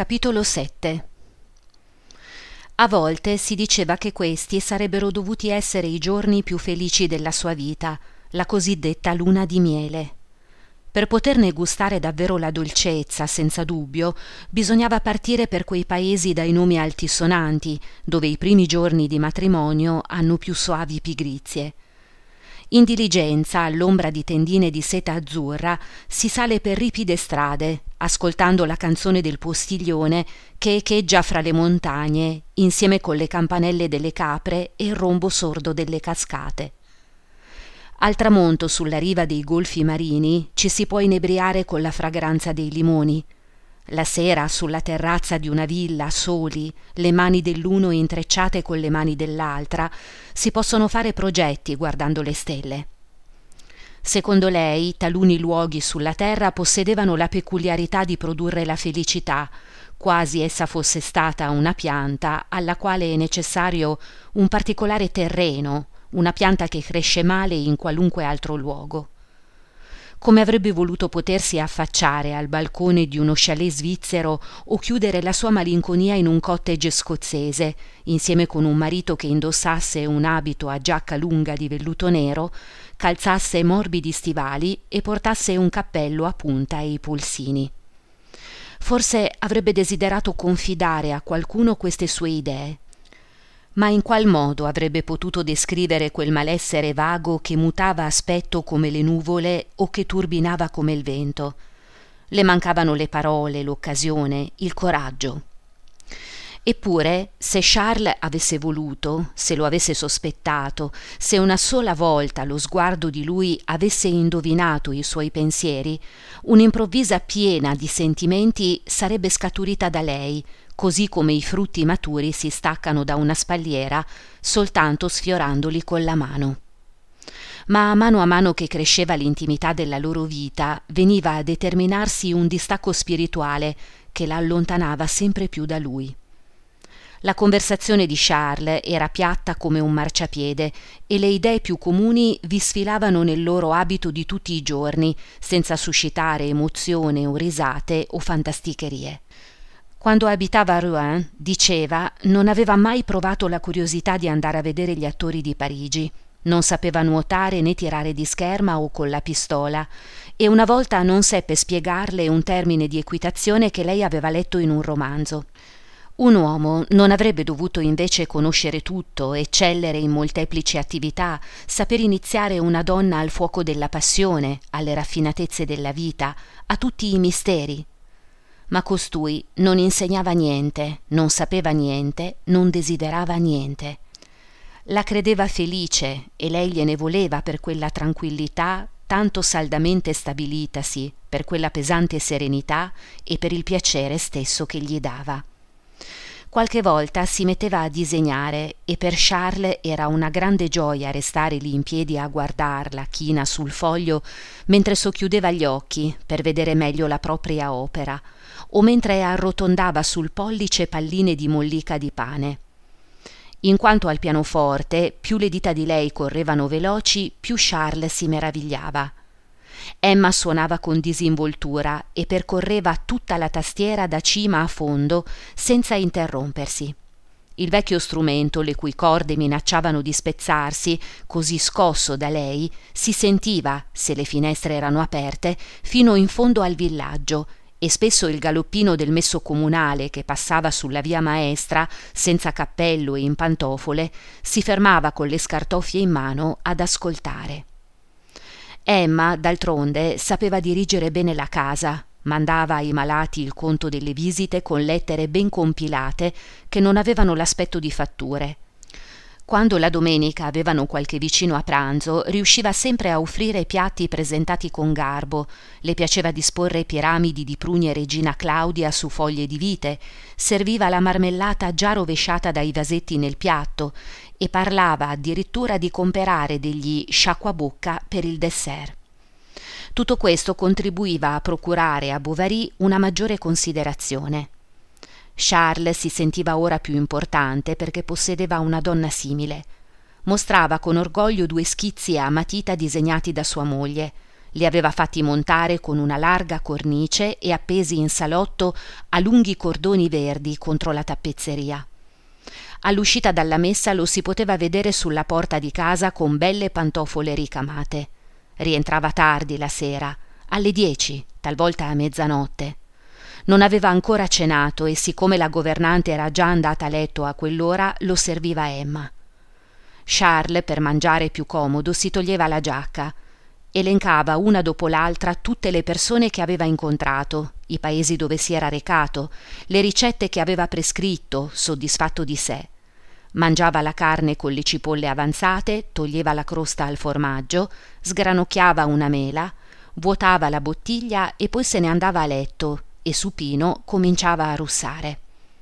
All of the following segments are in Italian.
Capitolo 7. A volte si diceva che questi sarebbero dovuti essere i giorni più felici della sua vita, la cosiddetta luna di miele. Per poterne gustare davvero la dolcezza, senza dubbio, bisognava partire per quei paesi dai nomi altisonanti, dove i primi giorni di matrimonio hanno più soavi pigrizie. In diligenza, all'ombra di tendine di seta azzurra, si sale per ripide strade, ascoltando la canzone del postiglione che echeggia fra le montagne, insieme con le campanelle delle capre e il rombo sordo delle cascate. Al tramonto, sulla riva dei golfi marini, ci si può inebriare con la fragranza dei limoni. La sera, sulla terrazza di una villa, soli, le mani dell'uno intrecciate con le mani dell'altra, si possono fare progetti guardando le stelle. Secondo lei, taluni luoghi sulla terra possedevano la peculiarità di produrre la felicità, quasi essa fosse stata una pianta alla quale è necessario un particolare terreno, una pianta che cresce male in qualunque altro luogo. Come avrebbe voluto potersi affacciare al balcone di uno chalet svizzero o chiudere la sua malinconia in un cottage scozzese, insieme con un marito che indossasse un abito a giacca lunga di velluto nero, calzasse morbidi stivali e portasse un cappello a punta e i polsini. Forse avrebbe desiderato confidare a qualcuno queste sue idee. Ma in qual modo avrebbe potuto descrivere quel malessere vago che mutava aspetto come le nuvole o che turbinava come il vento? Le mancavano le parole, l'occasione, il coraggio. Eppure, se Charles avesse voluto, se lo avesse sospettato, se una sola volta lo sguardo di lui avesse indovinato i suoi pensieri, un'improvvisa piena di sentimenti sarebbe scaturita da lei, così come i frutti maturi si staccano da una spalliera soltanto sfiorandoli con la mano. Ma a mano che cresceva l'intimità della loro vita, veniva a determinarsi un distacco spirituale che la allontanava sempre più da lui. La conversazione di Charles era piatta come un marciapiede e le idee più comuni vi sfilavano nel loro abito di tutti i giorni, senza suscitare emozione o risate o fantasticherie. Quando abitava a Rouen, diceva, non aveva mai provato la curiosità di andare a vedere gli attori di Parigi. Non sapeva nuotare né tirare di scherma o con la pistola, e una volta non seppe spiegarle un termine di equitazione che lei aveva letto in un romanzo. Un uomo non avrebbe dovuto invece conoscere tutto, eccellere in molteplici attività, saper iniziare una donna al fuoco della passione, alle raffinatezze della vita, a tutti i misteri. Ma costui non insegnava niente, non sapeva niente, non desiderava niente. La credeva felice e lei gliene voleva per quella tranquillità tanto saldamente stabilitasi, per quella pesante serenità e per il piacere stesso che gli dava. Qualche volta si metteva a disegnare e per Charles era una grande gioia restare lì in piedi a guardarla china sul foglio mentre socchiudeva gli occhi per vedere meglio la propria opera, o mentre arrotondava sul pollice palline di mollica di pane. In quanto al pianoforte, più le dita di lei correvano veloci, più Charles si meravigliava. Emma suonava con disinvoltura e percorreva tutta la tastiera da cima a fondo senza interrompersi. Il vecchio strumento, le cui corde minacciavano di spezzarsi, così scosso da lei, si sentiva, se le finestre erano aperte, fino in fondo al villaggio, e spesso il galoppino del messo comunale che passava sulla via maestra, senza cappello e in pantofole, si fermava con le scartoffie in mano ad ascoltare. Emma, d'altronde, sapeva dirigere bene la casa, mandava ai malati il conto delle visite con lettere ben compilate che non avevano l'aspetto di fatture. Quando la domenica avevano qualche vicino a pranzo, riusciva sempre a offrire piatti presentati con garbo, le piaceva disporre piramidi di prugne Regina Claudia su foglie di vite, serviva la marmellata già rovesciata dai vasetti nel piatto e parlava addirittura di comperare degli sciacquabocca per il dessert. Tutto questo contribuiva a procurare a Bovary una maggiore considerazione. Charles si sentiva ora più importante perché possedeva una donna simile. Mostrava con orgoglio 2 schizzi a matita disegnati da sua moglie. li aveva fatti montare con una larga cornice e appesi in salotto a lunghi cordoni verdi contro la tappezzeria. All'uscita dalla messa lo si poteva vedere sulla porta di casa con belle pantofole ricamate. Rientrava tardi la sera, alle 10, talvolta a mezzanotte. Non aveva ancora cenato e siccome la governante era già andata a letto a quell'ora, lo serviva Emma. Charles, per mangiare più comodo, si toglieva la giacca. Elencava una dopo l'altra tutte le persone che aveva incontrato, i paesi dove si era recato, le ricette che aveva prescritto, soddisfatto di sé. Mangiava la carne con le cipolle avanzate, toglieva la crosta al formaggio, sgranocchiava una mela, vuotava la bottiglia e poi se ne andava a letto e supino cominciava a russare.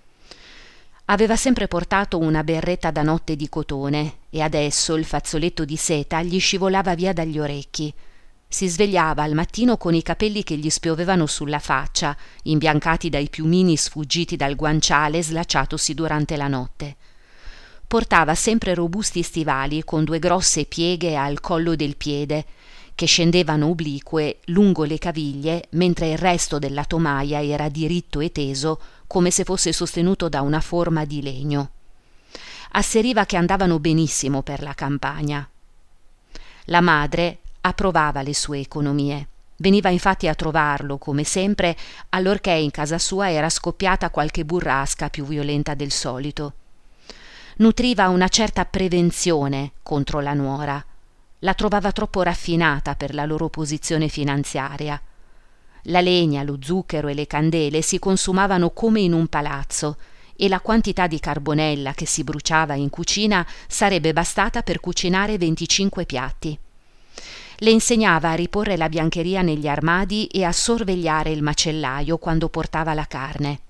Aveva sempre portato una berretta da notte di cotone e adesso il fazzoletto di seta gli scivolava via dagli orecchi. Si svegliava al mattino con i capelli che gli spiovevano sulla faccia, imbiancati dai piumini sfuggiti dal guanciale slacciatosi durante la notte. Portava sempre robusti stivali con 2 grosse pieghe al collo del piede, che scendevano oblique lungo le caviglie, mentre il resto della tomaia era diritto e teso, come se fosse sostenuto da una forma di legno. Asseriva che andavano benissimo per la campagna. La madre approvava le sue economie. Veniva infatti a trovarlo, come sempre, allorché in casa sua era scoppiata qualche burrasca più violenta del solito. Nutriva una certa prevenzione contro la nuora. La trovava troppo raffinata per la loro posizione finanziaria. La legna, lo zucchero e le candele si consumavano come in un palazzo e la quantità di carbonella che si bruciava in cucina sarebbe bastata per cucinare 25 piatti. Le insegnava a riporre la biancheria negli armadi e a sorvegliare il macellaio quando portava la carne.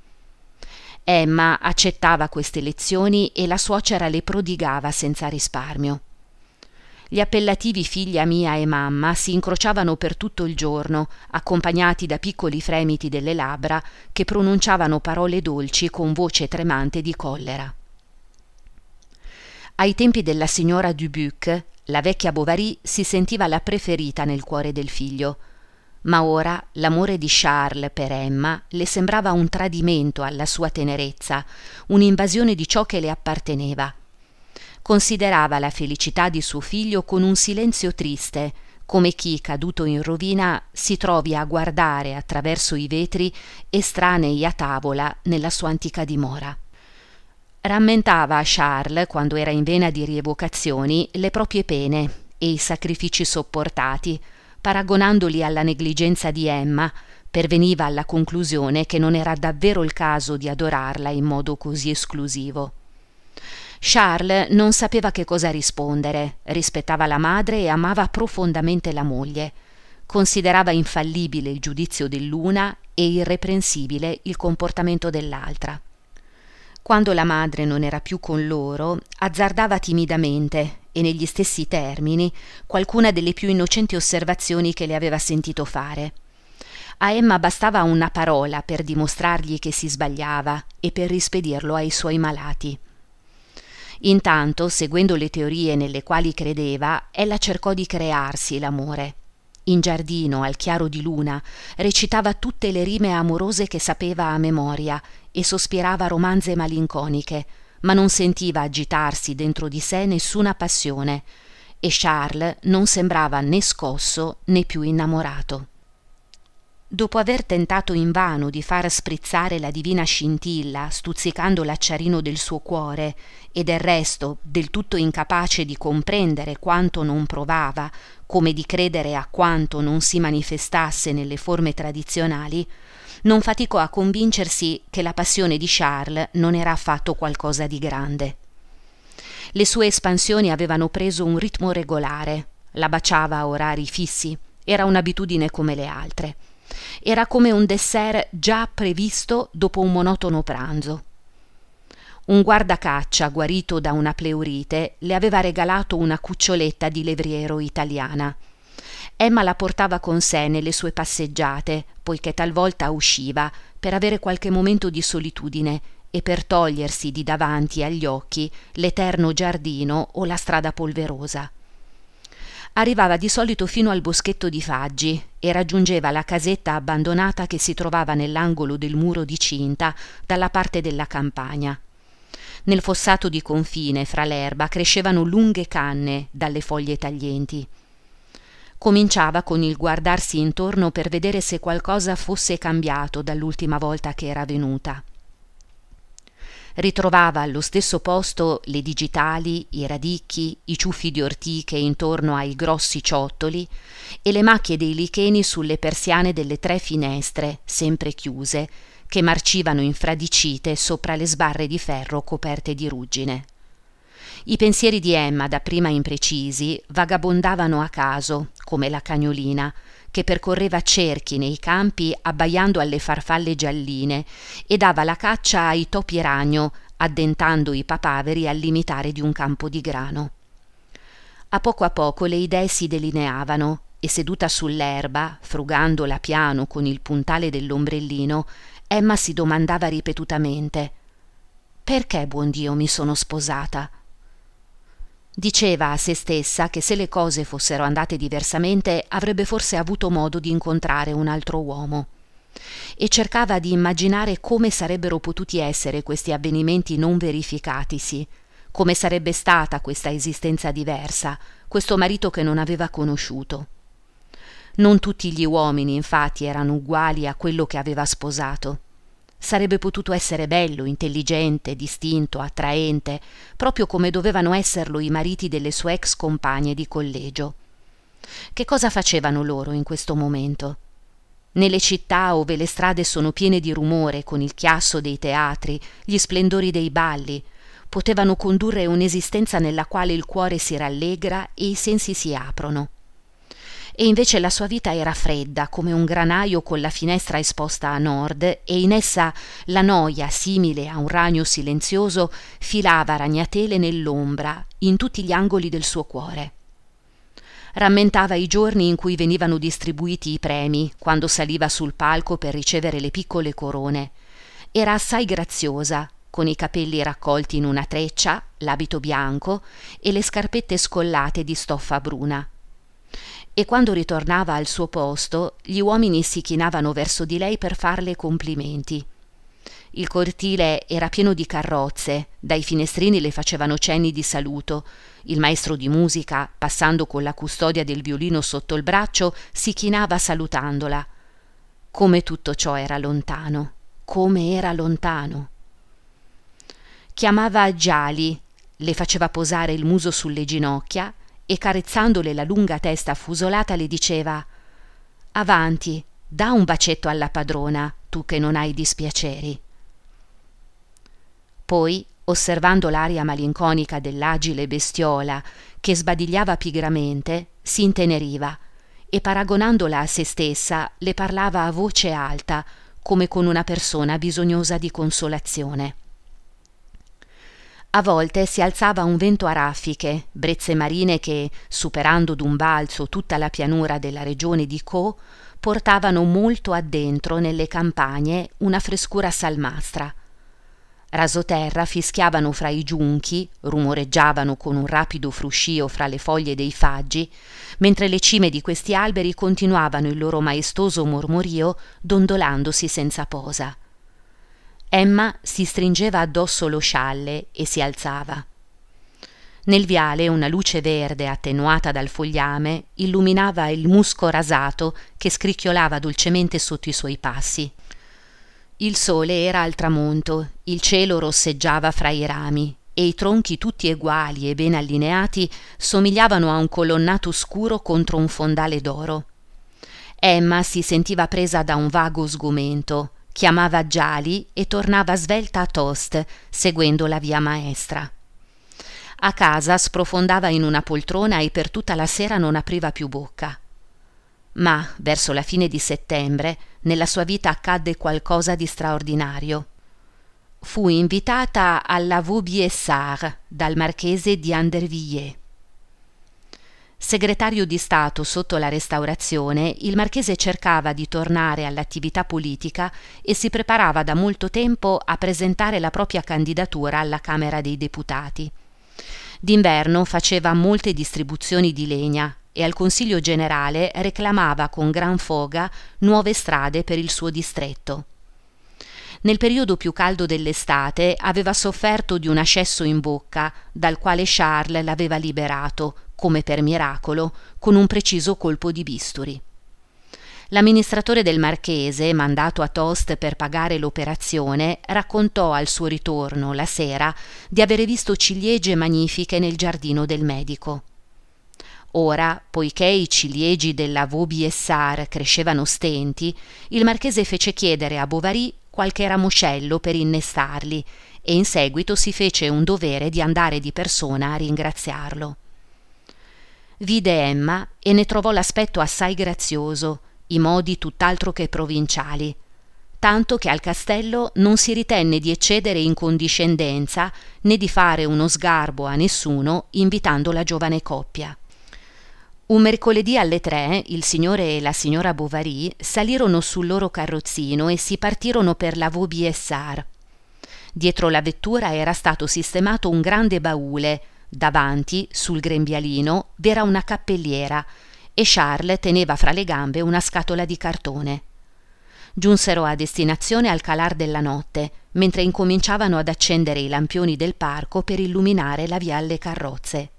Emma accettava queste lezioni e la suocera le prodigava senza risparmio. Gli appellativi figlia mia e mamma si incrociavano per tutto il giorno, accompagnati da piccoli fremiti delle labbra che pronunciavano parole dolci con voce tremante di collera. Ai tempi della signora Dubuc, la vecchia Bovary si sentiva la preferita nel cuore del figlio, ma ora l'amore di Charles per Emma le sembrava un tradimento alla sua tenerezza, un'invasione di ciò che le apparteneva. Considerava la felicità di suo figlio con un silenzio triste, come chi, caduto in rovina, si trovi a guardare attraverso i vetri estranei a tavola nella sua antica dimora. Rammentava a Charles, quando era in vena di rievocazioni, le proprie pene e i sacrifici sopportati, paragonandoli alla negligenza di Emma, perveniva alla conclusione che non era davvero il caso di adorarla in modo così esclusivo. Charles non sapeva che cosa rispondere, rispettava la madre e amava profondamente la moglie. Considerava infallibile il giudizio dell'una e irreprensibile il comportamento dell'altra. Quando la madre non era più con loro, azzardava timidamente e negli stessi termini qualcuna delle più innocenti osservazioni che le aveva sentito fare. A Emma bastava una parola per dimostrargli che si sbagliava e per rispedirlo ai suoi malati. Intanto, seguendo le teorie nelle quali credeva, ella cercò di crearsi l'amore. In giardino, al chiaro di luna, recitava tutte le rime amorose che sapeva a memoria e sospirava romanze malinconiche, ma non sentiva agitarsi dentro di sé nessuna passione, e Charles non sembrava né scosso né più innamorato. Dopo aver tentato invano di far sprizzare la divina scintilla, stuzzicando l'acciarino del suo cuore, e del resto del tutto incapace di comprendere quanto non provava, come di credere a quanto non si manifestasse nelle forme tradizionali, non faticò a convincersi che la passione di Charles non era affatto qualcosa di grande. Le sue espansioni avevano preso un ritmo regolare, la baciava a orari fissi, era un'abitudine come le altre. Era come un dessert già previsto dopo un monotono pranzo. Un guardacaccia guarito da una pleurite le aveva regalato una cuccioletta di levriero italiana. Emma la portava con sé nelle sue passeggiate, poiché talvolta usciva per avere qualche momento di solitudine e per togliersi di davanti agli occhi l'eterno giardino o la strada polverosa. Arrivava di solito fino al boschetto di Faggi e raggiungeva la casetta abbandonata che si trovava nell'angolo del muro di cinta dalla parte della campagna. Nel fossato di confine fra l'erba crescevano lunghe canne dalle foglie taglienti. Cominciava con il guardarsi intorno per vedere se qualcosa fosse cambiato dall'ultima volta che era venuta. Ritrovava allo stesso posto le digitali, i radicchi, i ciuffi di ortiche intorno ai grossi ciottoli e le macchie dei licheni sulle persiane delle 3 finestre, sempre chiuse, che marcivano infradicite sopra le sbarre di ferro coperte di ruggine. I pensieri di Emma, dapprima imprecisi, vagabondavano a caso, come la cagnolina, che percorreva cerchi nei campi abbaiando alle farfalle gialline e dava la caccia ai topi ragno, addentando i papaveri al limitare di un campo di grano. A poco le idee si delineavano e, seduta sull'erba, frugandola piano con il puntale dell'ombrellino, Emma si domandava ripetutamente: «Perché, buon Dio, mi sono sposata?» Diceva a se stessa che se le cose fossero andate diversamente avrebbe forse avuto modo di incontrare un altro uomo e cercava di immaginare come sarebbero potuti essere questi avvenimenti non verificatisi, come sarebbe stata questa esistenza diversa, questo marito che non aveva conosciuto. Non tutti gli uomini, infatti, erano uguali a quello che aveva sposato. Sarebbe potuto essere bello, intelligente, distinto, attraente, proprio come dovevano esserlo i mariti delle sue ex compagne di collegio. Che cosa facevano loro in questo momento? Nelle città ove le strade sono piene di rumore, con il chiasso dei teatri, gli splendori dei balli, potevano condurre un'esistenza nella quale il cuore si rallegra e i sensi si aprono. E invece la sua vita era fredda come un granaio con la finestra esposta a nord e in essa la noia, simile a un ragno silenzioso, filava ragnatele nell'ombra in tutti gli angoli del suo cuore. Rammentava i giorni in cui venivano distribuiti i premi, quando saliva sul palco per ricevere le piccole corone. Era assai graziosa, con i capelli raccolti in una treccia, l'abito bianco e le scarpette scollate di stoffa bruna. E quando ritornava al suo posto, gli uomini si chinavano verso di lei per farle complimenti. Il cortile era pieno di carrozze, dai finestrini le facevano cenni di saluto. Il maestro di musica, passando con la custodia del violino sotto il braccio, si chinava salutandola. Come tutto ciò era lontano, come era lontano. Chiamava Giali, le faceva posare il muso sulle ginocchia e carezzandole la lunga testa affusolata le diceva: «Avanti, dà un bacetto alla padrona, tu che non hai dispiaceri». Poi, osservando l'aria malinconica dell'agile bestiola che sbadigliava pigramente, si inteneriva e, paragonandola a se stessa, le parlava a voce alta, come con una persona bisognosa di consolazione. A volte si alzava un vento a raffiche, brezze marine che, superando d'un balzo tutta la pianura della regione di Caux, portavano molto addentro nelle campagne una frescura salmastra. Rasoterra fischiavano fra i giunchi, rumoreggiavano con un rapido fruscio fra le foglie dei faggi, mentre le cime di questi alberi continuavano il loro maestoso mormorio dondolandosi senza posa. Emma si stringeva addosso lo scialle e si alzava. Nel viale una luce verde attenuata dal fogliame illuminava il musco rasato che scricchiolava dolcemente sotto i suoi passi. Il sole era al tramonto, il cielo rosseggiava fra i rami e i tronchi tutti eguali e ben allineati somigliavano a un colonnato scuro contro un fondale d'oro. Emma si sentiva presa da un vago sgomento, chiamava Giali e tornava svelta a Tost, seguendo la via maestra. A casa sprofondava in una poltrona e per tutta la sera non apriva più bocca. Ma, verso la fine di settembre, nella sua vita accadde qualcosa di straordinario. Fu invitata alla Vaubyessard dal marchese di Andervilliers. Segretario di Stato sotto la Restaurazione, il marchese cercava di tornare all'attività politica e si preparava da molto tempo a presentare la propria candidatura alla Camera dei Deputati. D'inverno faceva molte distribuzioni di legna e al Consiglio generale reclamava con gran foga nuove strade per il suo distretto. Nel periodo più caldo dell'estate aveva sofferto di un ascesso in bocca, dal quale Charles l'aveva liberato, come per miracolo, con un preciso colpo di bisturi. L'amministratore del Marchese, mandato a Tost per pagare l'operazione, raccontò al suo ritorno, la sera, di avere visto ciliegie magnifiche nel giardino del medico. Ora, poiché i ciliegi della Vaubyessard crescevano stenti, il Marchese fece chiedere a Bovary qualche ramoscello per innestarli e in seguito si fece un dovere di andare di persona a ringraziarlo. Vide Emma e ne trovò l'aspetto assai grazioso, i modi tutt'altro che provinciali, tanto che al castello non si ritenne di eccedere in condiscendenza né di fare uno sgarbo a nessuno invitando la giovane coppia. Un mercoledì alle 3 il signore e la signora Bovary salirono sul loro carrozzino e si partirono per la Vaubyessard. Dietro la vettura era stato sistemato un grande baule, davanti, sul grembialino, v'era una cappelliera e Charles teneva fra le gambe una scatola di cartone. Giunsero a destinazione al calar della notte, mentre incominciavano ad accendere i lampioni del parco per illuminare la via alle carrozze.